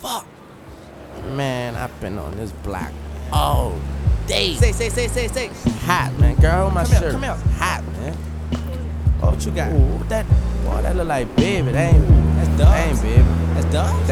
fuck? Man, I've been on this block all day. Say. Hot, man. Girl, my shirt. Come here. Hot, man. Oh, what you got? Ooh, that That look like Baby. That ain't. That's Dubs. That ain't Baby. That's Dubs?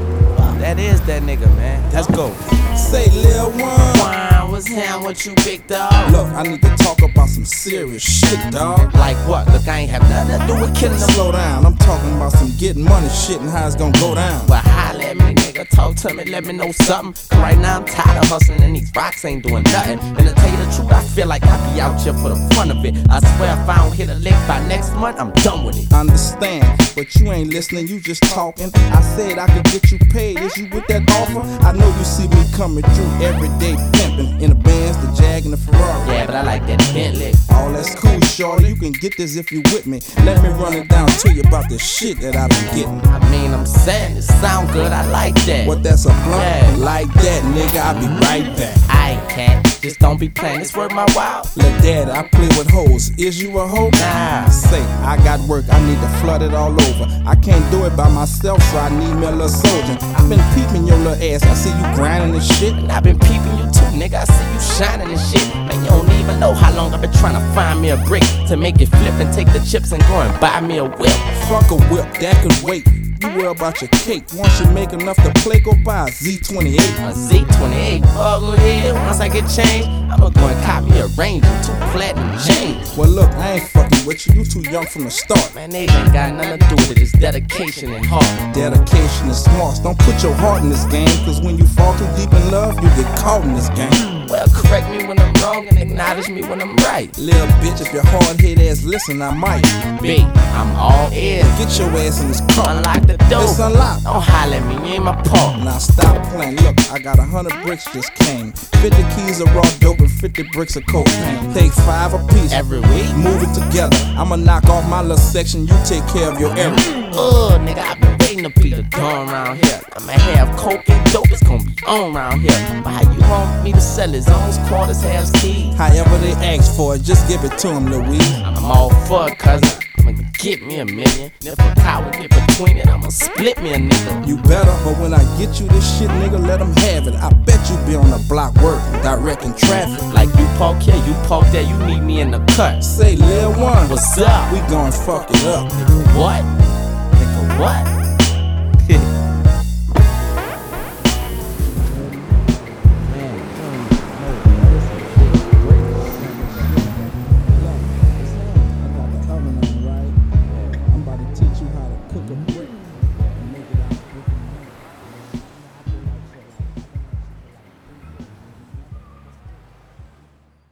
That is that nigga, man. Let's go. Say, Lil One. What's down with you, big dog? Look, I need to talk about some serious shit, dog. Like what? Look, I ain't have nothing to do with killing them. Slow down, I'm talking about some getting money shit and how it's gonna go down. Well, holla at me, nigga. Talk to me, let me know something. Cause right now I'm tired of hustling and these rocks ain't doing nothing. And to tell you the truth, I feel like I be out here for the fun of it. I swear if I don't hit a lick by next month, I'm done with it. Understand, but you ain't listening, you just talking. I said I could get you paid. Is you with that offer? I know you see me coming through every day pimping in the Benz, the Jag, and the Ferrari. Yeah, but I like that Bentley. All that's cool, shorty. You can get this if you with me. Let me run it down to you about the shit that I been getting. I mean, I'm saying it sound good, I like that. What, that's a blunt? Yeah. Like that, nigga, I'll be right back. I can't, just don't be playing, it's worth my while. Look, daddy, I play with hoes. Is you a hoe? Nah. Say, I got work, I need to flood it all over. I can't do it by myself, so I need me a little soldier. I've been peeping your little ass, I see you grinding and shit. And I've been peeping you too, nigga, I see you shining and shit. Man, you don't even know how long I've been trying to find me a brick to make it flip and take the chips and go and buy me a whip. Fuck a whip, that could wait. You worry about your cake. Once you make enough to play, go buy a Z28. A Z28, oh go ahead. Once I get changed, I'ma go and cop me a Ranger, 2 platinum chains. Well look, I ain't fucking with you, you too young from the start. Man, they ain't got nothing to do with it, it's dedication and heart. Dedication and smarts, don't put your heart in this game. Cause when you fall too deep in love, you get caught in this game. Well, correct me when I'm wrong and acknowledge me when I'm right. Little bitch, if your hard head ass listen, I might. B, I'm all ears. Get your ass in this car. Unlock the door. It's unlocked. Don't holler at me, you ain't my paw. Now stop playing. Look, I got 100 bricks just came. 50 keys of raw dope and 50 bricks of cocaine. Take 5 a piece. Every week. Move it together. I'ma knock off my little section. You take care of your area. Nigga, I've been waiting to be the dawn around here. I'ma have coke and dope, it's gonna be on around here. But how you want me to sell his own quarters, halves keys? However they ask for it, just give it to him, Louise. I'm all for it, cousin. I'ma get me a million. If a coward get between it, I'ma split me a nigga. You better, but when I get you this shit, nigga, let them have it. I bet you be on the block working, directing traffic. Like you park here, you park there, you need me in the cut. Say, Lil One, What's up? we gon' fuck it up. Nigga, what? Nigga, what?